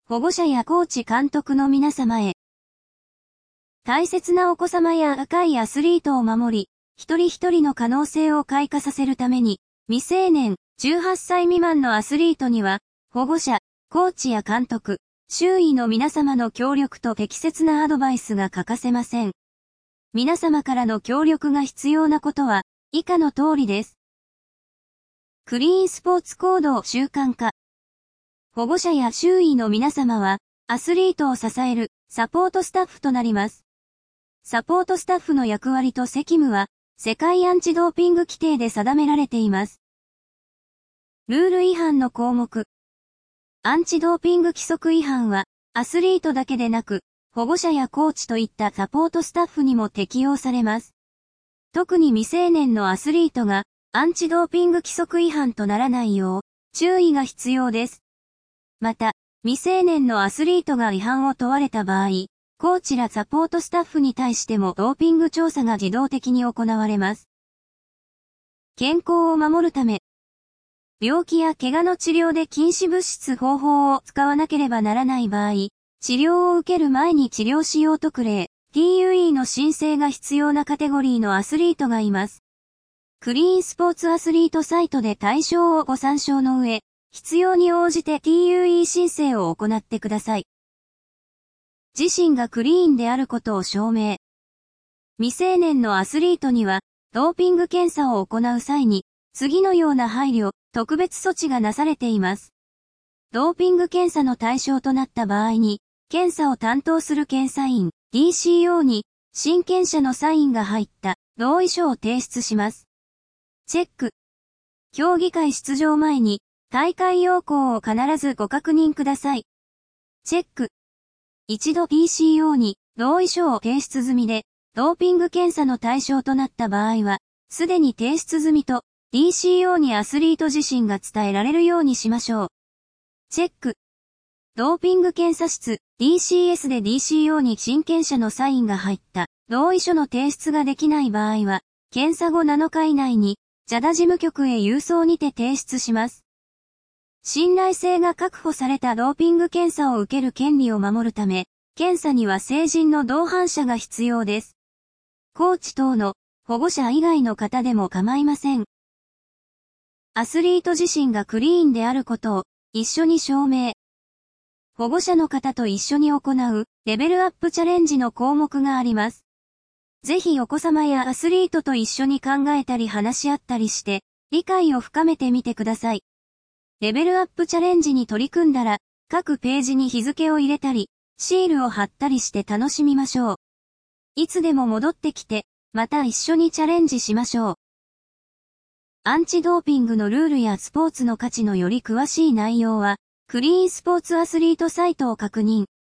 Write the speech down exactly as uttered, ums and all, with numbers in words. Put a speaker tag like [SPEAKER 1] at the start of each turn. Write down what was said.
[SPEAKER 1] 保護者やコーチ監督の皆様へ。大切なお子様や若いアスリートを守り、一人一人の可能性を開花させるために、未成年、じゅうはっさい未満のアスリートには、保護者、コーチや監督、周囲の皆様の協力と適切なアドバイスが欠かせません。皆様からの協力が必要なことは、以下の通りです。クリーンスポーツ行動習慣化。保護者や周囲の皆様は、アスリートを支えるサポートスタッフとなります。サポートスタッフの役割と責務は、世界アンチドーピング規定で定められています。ルール違反の項目。アンチドーピング規則違反は、アスリートだけでなく、保護者やコーチといったサポートスタッフにも適用されます。特に未成年のアスリートが、アンチドーピング規則違反とならないよう、注意が必要です。また、未成年のアスリートが違反を問われた場合、コーチらサポートスタッフに対してもドーピング調査が自動的に行われます。健康を守るため、病気や怪我の治療で禁止物質方法を使わなければならない場合、治療を受ける前に治療使用特例、ティーユーイー の申請が必要なカテゴリーのアスリートがいます。クリーンスポーツアスリートサイトで対象をご参照の上、必要に応じて ティーユーイー 申請を行ってください。自身がクリーンであることを証明。未成年のアスリートには、ドーピング検査を行う際に、次のような配慮、特別措置がなされています。ドーピング検査の対象となった場合に、検査を担当する検査員、ディーシーオー に、親権者のサインが入った同意書を提出します。チェック。競技会出場前に、大会要項を必ずご確認ください。チェック。一度 ディーシーオー に同意書を提出済みで、ドーピング検査の対象となった場合は、すでに提出済みと ディーシーオー にアスリート自身が伝えられるようにしましょう。チェック。ドーピング検査室 ディーシーエス で ディーシーオー に親権者のサインが入った同意書の提出ができない場合は、検査後なのか以内に、ジャダ事務局へ郵送にて提出します。信頼性が確保されたドーピング検査を受ける権利を守るため、検査には成人の同伴者が必要です。コーチ等の保護者以外の方でも構いません。アスリート自身がクリーンであることを一緒に証明。保護者の方と一緒に行うレベルアップチャレンジの項目があります。ぜひお子様やアスリートと一緒に考えたり話し合ったりして、理解を深めてみてください。レベルアップチャレンジに取り組んだら、各ページに日付を入れたり、シールを貼ったりして楽しみましょう。いつでも戻ってきて、また一緒にチャレンジしましょう。アンチドーピングのルールやスポーツの価値のより詳しい内容は、クリーンスポーツアスリートサイトを確認。